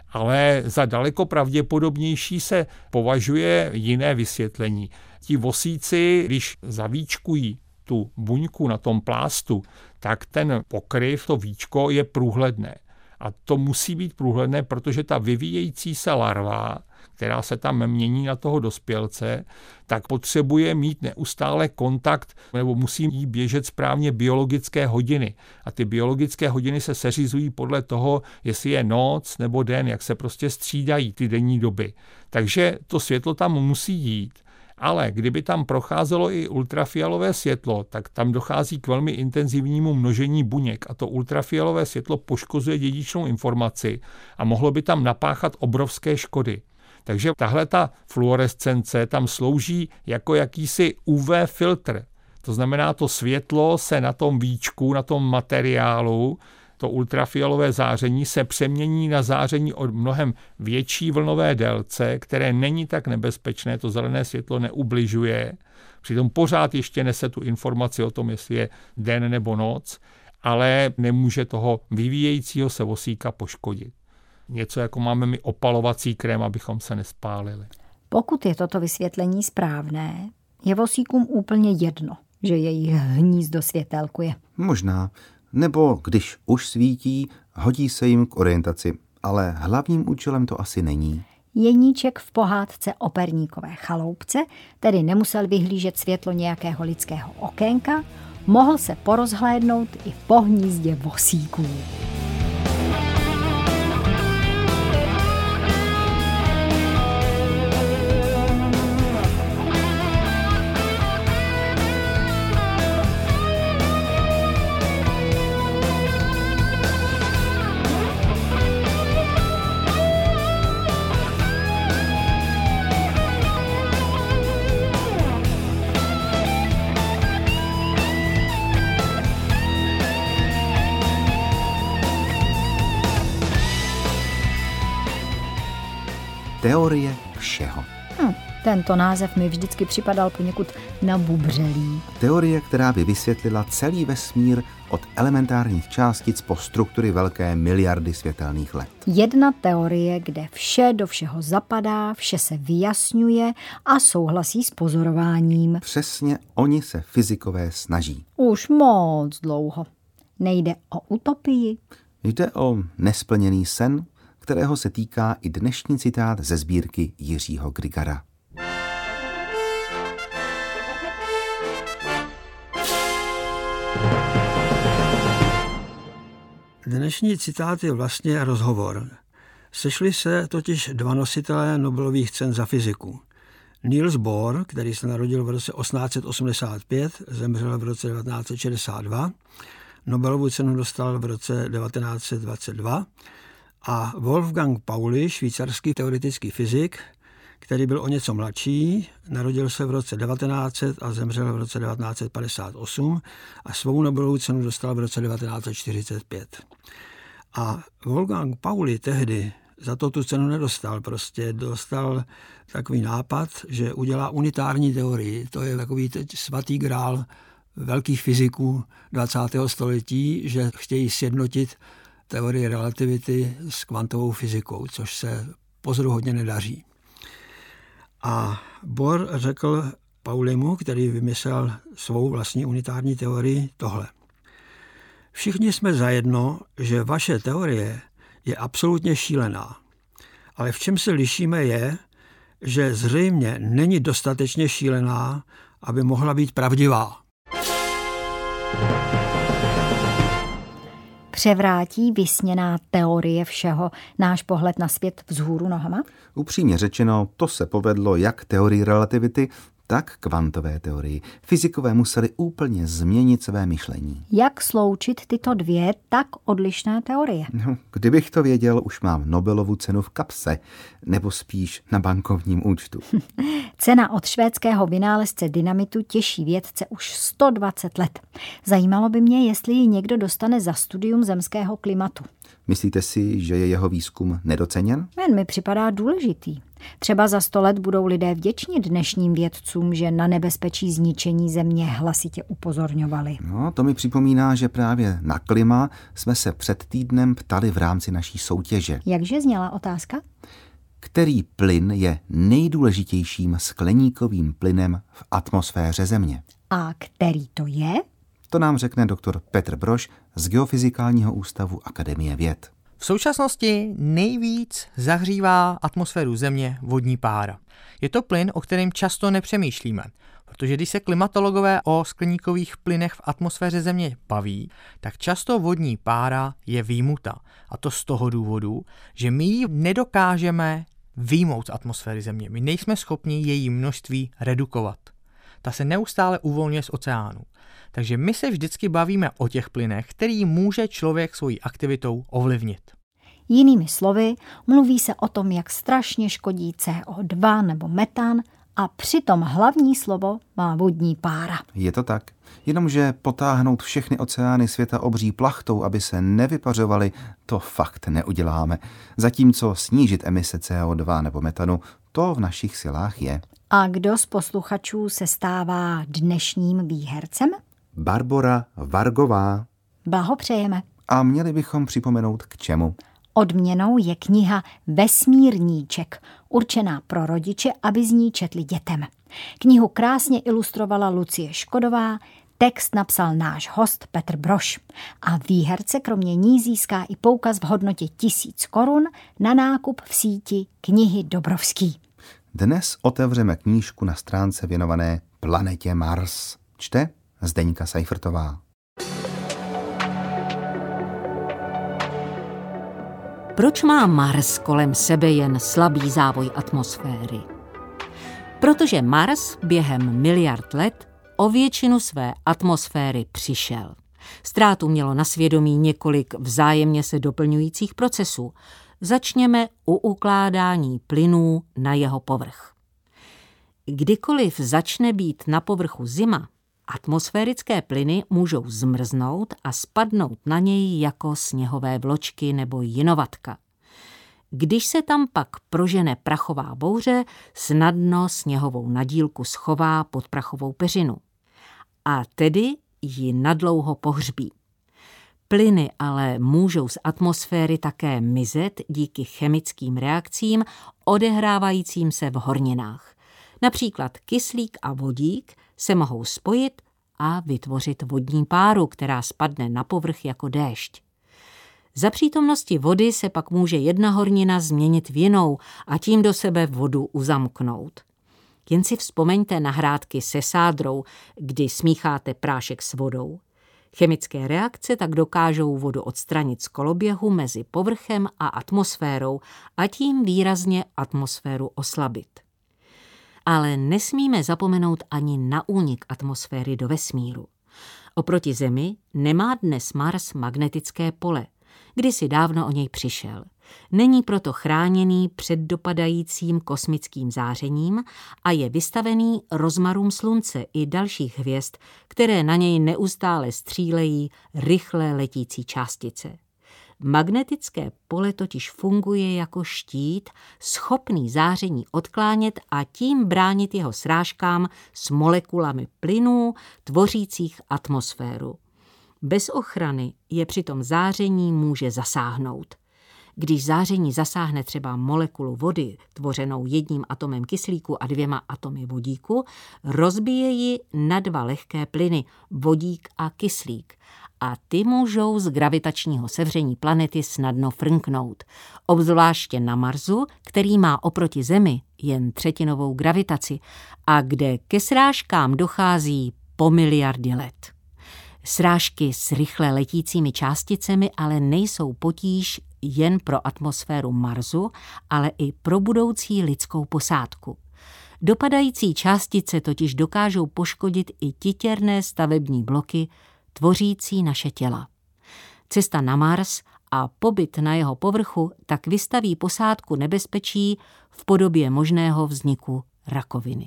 G: Ale za daleko pravděpodobnější se považuje jiné vysvětlení. Ti vosíci, když zavíčkují tu buňku na tom plástu, tak ten pokryv, to víčko je průhledné. A to musí být průhledné, protože ta vyvíjející se larva, která se tam mění na toho dospělce, tak potřebuje mít neustále kontakt, nebo musí jí běžet správně biologické hodiny. A ty biologické hodiny se seřizují podle toho, jestli je noc nebo den, jak se prostě střídají ty denní doby. Takže to světlo tam musí jít. Ale kdyby tam procházelo i ultrafialové světlo, tak tam dochází k velmi intenzivnímu množení buněk a to ultrafialové světlo poškozuje dědičnou informaci a mohlo by tam napáchat obrovské škody. Takže tahle ta fluorescence tam slouží jako jakýsi U V filtr. To znamená, to světlo se na tom víčku, na tom materiálu, to ultrafialové záření se přemění na záření o mnohem větší vlnové délce, které není tak nebezpečné, to zelené světlo neubližuje. Přitom pořád ještě nese tu informaci o tom, jestli je den nebo noc, ale nemůže toho vyvíjejícího se vosíka poškodit. Něco jako máme my opalovací krém, abychom se nespálili.
C: Pokud je toto vysvětlení správné, je vosíkům úplně jedno, že jejich hnízdo světélkuje.
D: Možná. Nebo když už svítí, hodí se jim k orientaci, ale hlavním účelem to asi není.
C: Jeníček v pohádce o perníkové chaloupce tedy nemusel vyhlížet světlo nějakého lidského okénka, mohl se porozhlédnout i po hnízdě vosíků.
D: Teorie všeho.
C: Hm, tento název mi vždycky připadal poněkud nabubřelý.
D: Teorie, která by vysvětlila celý vesmír od elementárních částic po struktury velké miliardy světelných let.
C: Jedna teorie, kde vše do všeho zapadá, vše se vyjasňuje a souhlasí s pozorováním.
D: Přesně oni se fyzikové snaží.
C: Už moc dlouho. Nejde o utopii.
D: Jde o nesplněný sen, kterého se týká i dnešní citát ze sbírky Jiřího Grigara.
H: Dnešní citát je vlastně rozhovor. Sešli se totiž dva nositelé Nobelových cen za fyziku. Niels Bohr, který se narodil v roce osmnáct set osmdesát pět, zemřel v roce devatenáct set šedesát dva, Nobelovu cenu dostal v roce devatenáct set dvacet dva, a Wolfgang Pauli, švýcarský teoretický fyzik, který byl o něco mladší, narodil se v roce devatenáct set a zemřel v roce devatenáct set padesát osm a svou Nobelovu cenu dostal v roce devatenáct set čtyřicet pět. A Wolfgang Pauli tehdy za to tu cenu nedostal, prostě dostal takový nápad, že udělá unitární teorii. To je takový teď svatý grál velkých fyziků dvacátého století, že chtějí sjednotit teorii relativity s kvantovou fyzikou, což se pozoruhodně nedaří. A Bohr řekl Paulimu, který vymyslel svou vlastní unitární teorii, tohle. Všichni jsme zajedno, že vaše teorie je absolutně šílená. Ale v čem se lišíme je, že zřejmě není dostatečně šílená, aby mohla být pravdivá.
C: Převrátí vysněná teorie všeho náš pohled na svět vzhůru nohama?
D: Upřímně řečeno, to se povedlo jak teorii relativity, tak kvantové teorii. Fyzikové museli úplně změnit své myšlení.
C: Jak sloučit tyto dvě tak odlišné teorie?
D: No, kdybych to věděl, už mám Nobelovu cenu v kapse, nebo spíš na bankovním účtu.
C: Cena od švédského vynálezce dynamitu těší vědce už sto dvacet let. Zajímalo by mě, jestli ji někdo dostane za studium zemského klimatu.
D: Myslíte si, že je jeho výzkum nedoceněn?
C: Jen mi připadá důležitý. Třeba za sto let budou lidé vděční dnešním vědcům, že na nebezpečí zničení země hlasitě upozorňovali.
D: No, to mi připomíná, že právě na klima jsme se před týdnem ptali v rámci naší soutěže.
C: Jakže zněla otázka?
D: Který plyn je nejdůležitějším skleníkovým plynem v atmosféře Země?
C: A který to je?
D: To nám řekne doktor Petr Brož z Geofyzikálního ústavu Akademie věd.
I: V současnosti nejvíc zahřívá atmosféru Země vodní pára. Je to plyn, o kterém často nepřemýšlíme, protože když se klimatologové o skleníkových plynech v atmosféře Země baví, tak často vodní pára je vyjmuta. A to z toho důvodu, že my ji nedokážeme vyjmout z atmosféry Země. My nejsme schopni její množství redukovat. Ta se neustále uvolňuje z oceánu. Takže my se vždycky bavíme o těch plynech, který může člověk svojí aktivitou ovlivnit.
C: Jinými slovy, mluví se o tom, jak strašně škodí C O dva nebo metan a přitom hlavní slovo má vodní pára.
D: Je to tak. Jenomže potáhnout všechny oceány světa obří plachtou, aby se nevypařovaly, to fakt neuděláme. Zatímco snížit emise C O dva nebo metanu, to v našich silách je.
C: A kdo z posluchačů se stává dnešním výhercem?
D: Barbora Vargová.
C: Blahopřejeme.
D: A měli bychom připomenout k čemu?
C: Odměnou je kniha Vesmírníček, určená pro rodiče, aby z ní četli dětem. Knihu krásně ilustrovala Lucie Škodová, text napsal náš host Petr Brož. A výherce kromě ní získá i poukaz v hodnotě tisíc korun na nákup v síti Knihy Dobrovský.
D: Dnes otevřeme knížku na stránce věnované planetě Mars. Čte Zdeňka Seifertová.
J: Proč má Mars kolem sebe jen slabý závoj atmosféry? Protože Mars během miliard let o většinu své atmosféry přišel. Ztrátu mělo na svědomí několik vzájemně se doplňujících procesů. Začněme u ukládání plynů na jeho povrch. Kdykoliv začne být na povrchu zima, atmosférické plyny můžou zmrznout a spadnout na něj jako sněhové vločky nebo jinovatka. Když se tam pak prožene prachová bouře, snadno sněhovou nadílku schová pod prachovou peřinu. A tedy ji nadlouho pohřbí. Plyny ale můžou z atmosféry také mizet díky chemickým reakcím odehrávajícím se v horninách. Například kyslík a vodík se mohou spojit a vytvořit vodní páru, která spadne na povrch jako déšť. Za přítomnosti vody se pak může jedna hornina změnit v jinou a tím do sebe vodu uzamknout. Jen si vzpomeňte na hrátky se sádrou, kdy smícháte prášek s vodou. Chemické reakce tak dokážou vodu odstranit z koloběhu mezi povrchem a atmosférou a tím výrazně atmosféru oslabit. Ale nesmíme zapomenout ani na únik atmosféry do vesmíru. Oproti Zemi nemá dnes Mars magnetické pole. Kdysi dávno o něj přišel. Není proto chráněný před dopadajícím kosmickým zářením a je vystavený rozmarům slunce i dalších hvězd, které na něj neustále střílejí rychle letící částice. Magnetické pole totiž funguje jako štít, schopný záření odklánět a tím bránit jeho srážkám s molekulami plynů tvořících atmosféru. Bez ochrany je přitom záření může zasáhnout. Když záření zasáhne třeba molekulu vody, tvořenou jedním atomem kyslíku a dvěma atomy vodíku, rozbije ji na dva lehké plyny, vodík a kyslík. A ty můžou z gravitačního sevření planety snadno frnknout. Obzvláště na Marsu, který má oproti Zemi jen třetinovou gravitaci a kde ke srážkám dochází po miliardy let. Srážky s rychle letícími částicemi ale nejsou potíž jen pro atmosféru Marsu, ale i pro budoucí lidskou posádku. Dopadající částice totiž dokážou poškodit i titěrné stavební bloky, tvořící naše těla. Cesta na Mars a pobyt na jeho povrchu tak vystaví posádku nebezpečí v podobě možného vzniku rakoviny.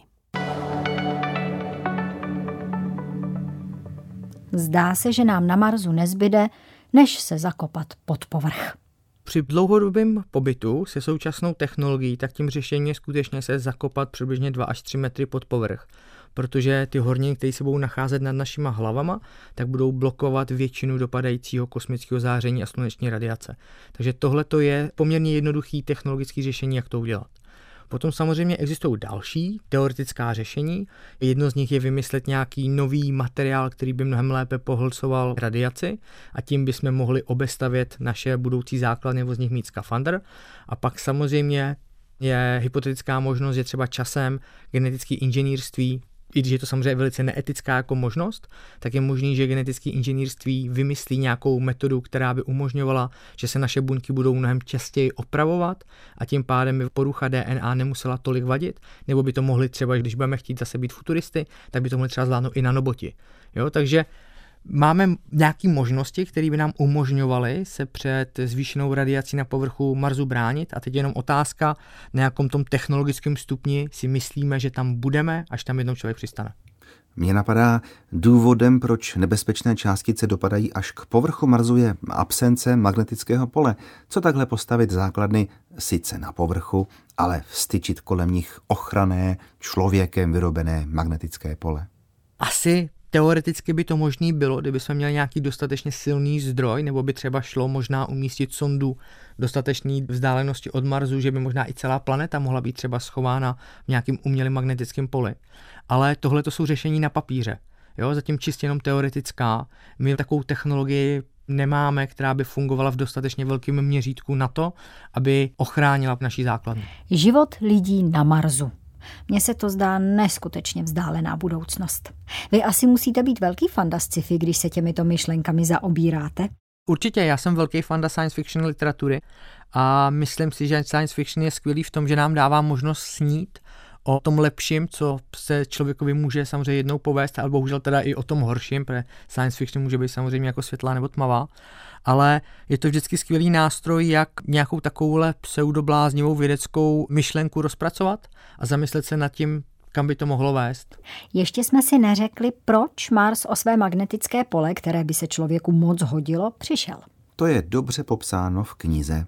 C: Zdá se, že nám na Marsu nezbyde, než se zakopat pod povrch.
I: Při dlouhodobém pobytu se současnou technologií tak tím řešením je skutečně se zakopat přibližně dva až tři metry pod povrch, protože ty horniny, které se budou nacházet nad našima hlavama, tak budou blokovat většinu dopadajícího kosmického záření a sluneční radiace. Takže tohle to je poměrně jednoduchý technologický řešení, jak to udělat. Potom samozřejmě existují další teoretická řešení. Jedno z nich je vymyslet nějaký nový materiál, který by mnohem lépe pohlcoval radiaci a tím bychom mohli obestavět naše budoucí základny nebo z nich mít skafandr. A pak samozřejmě je hypotetická možnost, že třeba časem genetické inženýrství, i když je to samozřejmě velice neetická jako možnost, tak je možný, že genetické inženýrství vymyslí nějakou metodu, která by umožňovala, že se naše buňky budou mnohem častěji opravovat a tím pádem by porucha D N A nemusela tolik vadit, nebo by to mohli třeba, když budeme chtít zase být futuristy, tak by to mohli třeba zvládnout i nanoboti. Jo, takže máme nějaké možnosti, které by nám umožňovaly se před zvýšenou radiací na povrchu Marsu bránit a teď je jenom otázka, na jakom tom technologickém stupni si myslíme, že tam budeme, až tam jednou člověk přistane.
D: Mně napadá, důvodem, proč nebezpečné částice dopadají až k povrchu Marsu, je absence magnetického pole. Co takhle postavit základny sice na povrchu, ale vstyčit kolem nich ochranné, člověkem vyrobené magnetické pole?
I: Asi teoreticky by to možný bylo, kdyby jsme měli nějaký dostatečně silný zdroj, nebo by třeba šlo možná umístit sondu dostatečné vzdálenosti od Marsu, že by možná i celá planeta mohla být třeba schována v nějakým umělým magnetickém poli. Ale tohle to jsou řešení na papíře. Jo, zatím čistě jenom teoretická. My takovou technologii nemáme, která by fungovala v dostatečně velkém měřítku na to, aby ochránila naší základnu.
C: Život lidí na Marsu. Mně se to zdá neskutečně vzdálená budoucnost. Vy asi musíte být velký fanda sci-fi, když se těmito myšlenkami zaobíráte.
I: Určitě, já jsem velký fanda science fiction literatury a myslím si, že science fiction je skvělý v tom, že nám dává možnost snít o tom lepším, co se člověkovi může samozřejmě jednou povést, ale bohužel teda i o tom horším, protože science fiction může být samozřejmě jako světlá nebo tmavá, ale je to vždycky skvělý nástroj, jak nějakou takovouhle pseudobláznivou vědeckou myšlenku rozpracovat a zamyslet se nad tím, kam by to mohlo vést.
C: Ještě jsme si neřekli, proč Mars o své magnetické pole, které by se člověku moc hodilo, přišel.
D: To je dobře popsáno v knize.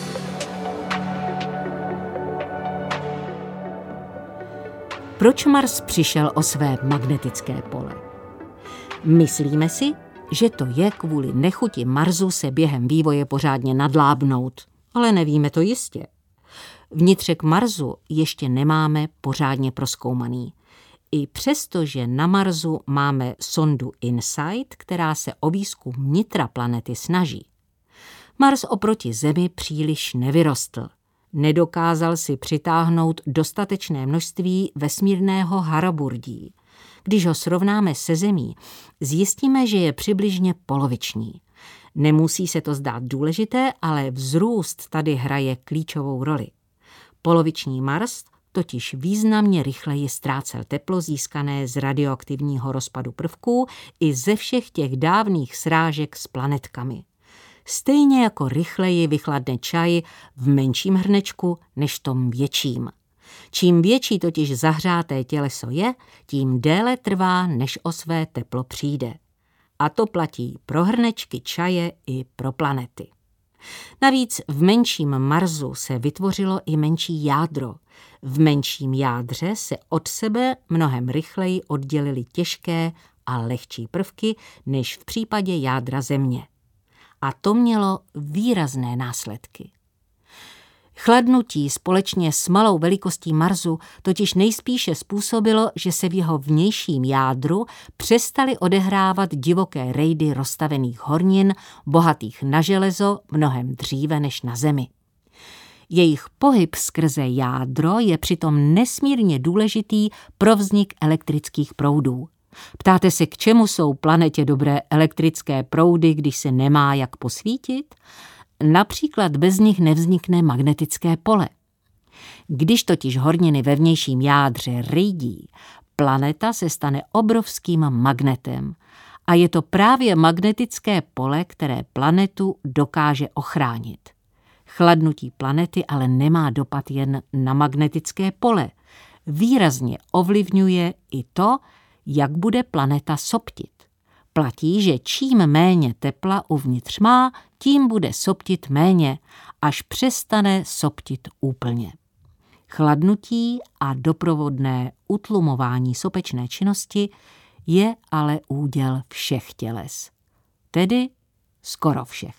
J: Proč Mars přišel o své magnetické pole? Myslíme si, že to je kvůli nechuti Marsu se během vývoje pořádně nadlábnout, ale nevíme to jistě. Vnitřek Marsu ještě nemáme pořádně prozkoumaný. I přesto, že na Marsu máme sondu InSight, která se o výzkum nitra planety snaží. Mars oproti Zemi příliš nevyrostl. Nedokázal si přitáhnout dostatečné množství vesmírného haraburdí. Když ho srovnáme se Zemí, zjistíme, že je přibližně poloviční. Nemusí se to zdát důležité, ale vzrůst tady hraje klíčovou roli. Poloviční Mars totiž významně rychleji ztrácel teplo získané z radioaktivního rozpadu prvků i ze všech těch dávných srážek s planetkami. Stejně jako rychleji vychladne čaj v menším hrnečku než tom větším. Čím větší totiž zahřáté těleso je, tím déle trvá, než o své teplo přijde. A to platí pro hrnečky čaje i pro planety. Navíc v menším Marsu se vytvořilo i menší jádro. V menším jádře se od sebe mnohem rychleji oddělily těžké a lehčí prvky, než v případě jádra Země. A to mělo výrazné následky. Chladnutí společně s malou velikostí Marsu totiž nejspíše způsobilo, že se v jeho vnějším jádru přestaly odehrávat divoké rejdy rozstavených hornin, bohatých na železo mnohem dříve než na Zemi. Jejich pohyb skrze jádro je přitom nesmírně důležitý pro vznik elektrických proudů. Ptáte se, k čemu jsou planetě dobré elektrické proudy, když se nemá jak posvítit? Například bez nich nevznikne magnetické pole. Když totiž horniny ve vnějším jádře rydí, planeta se stane obrovským magnetem a je to právě magnetické pole, které planetu dokáže ochránit. Chladnutí planety ale nemá dopad jen na magnetické pole. Výrazně ovlivňuje i to, jak bude planeta soptit. Platí, že čím méně tepla uvnitř má, tím bude soptit méně, až přestane soptit úplně. Chladnutí a doprovodné utlumování sopečné činnosti je ale úděl všech těles. Tedy skoro všech.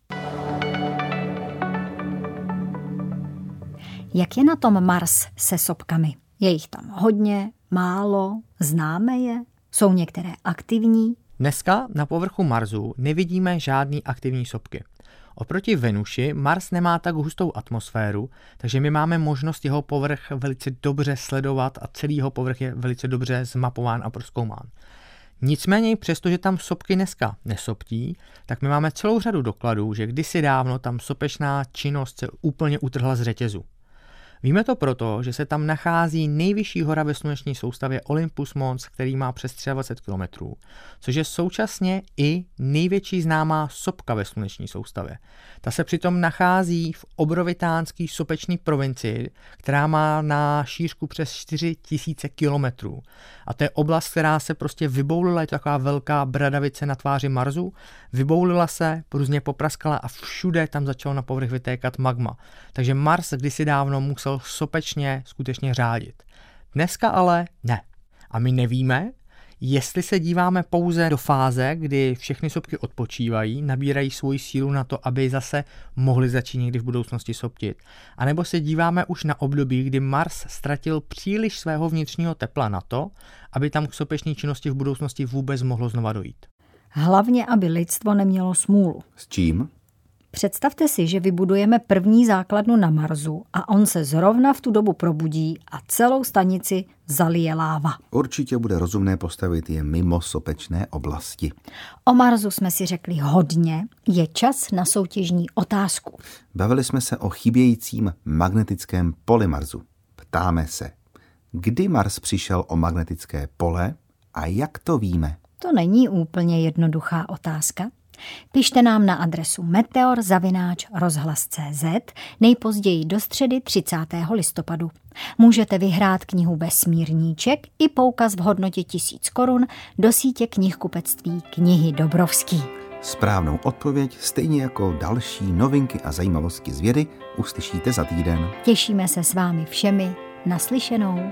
C: Jak je na tom Mars se sopkami? Je jich tam hodně, málo, známe je? Jsou některé aktivní?
I: Dneska na povrchu Marsu nevidíme žádný aktivní sopky. Oproti Venuši Mars nemá tak hustou atmosféru, takže my máme možnost jeho povrch velice dobře sledovat a celý jeho povrch je velice dobře zmapován a prozkoumán. Nicméně, přestože tam sopky dneska nesoptí, tak my máme celou řadu dokladů, že kdysi dávno tam sopečná činnost se úplně utrhla z řetězu. Víme to proto, že se tam nachází nejvyšší hora ve sluneční soustavě Olympus Mons, který má přes dvacet tři kilometrů, což je současně i největší známá sopka ve sluneční soustavě. Ta se přitom nachází v obrovitánské sopečné provincii, která má na šířku přes čtyři tisíce kilometrů. A to je oblast, která se prostě vyboulila, je to taková velká bradavice na tváři Marsu, vyboulila se, různě popraskala a všude tam začalo na povrch vytékat magma. Takže Mars kdysi dávno musel sopečně skutečně řádit. Dneska ale ne. A my nevíme, jestli se díváme pouze do fáze, kdy všechny sopky odpočívají, nabírají svoji sílu na to, aby zase mohly začít někdy v budoucnosti soptit. A nebo se díváme už na období, kdy Mars ztratil příliš svého vnitřního tepla na to, aby tam k sopečné činnosti v budoucnosti vůbec mohlo znova dojít.
C: Hlavně, aby lidstvo nemělo smůlu.
D: S čím?
C: Představte si, že vybudujeme první základnu na Marsu a on se zrovna v tu dobu probudí a celou stanici zalije láva.
D: Určitě bude rozumné postavit je mimo sopečné oblasti.
C: O Marsu jsme si řekli hodně, je čas na soutěžní otázku.
D: Bavili jsme se o chybějícím magnetickém poli Marsu. Ptáme se, kdy Mars přišel o magnetické pole a jak to víme?
C: To není úplně jednoduchá otázka. Pište nám na adresu meteor zavináč rozhlas tečka cé zet nejpozději do středy třicátého listopadu. Můžete vyhrát knihu Vesmírníček i poukaz v hodnotě tisíc korun do sítě knihkupectví Knihy Dobrovský.
D: Správnou odpověď, stejně jako další novinky a zajímavosti z vědy, uslyšíte za týden.
C: Těšíme se s vámi všemi. Naslyšenou.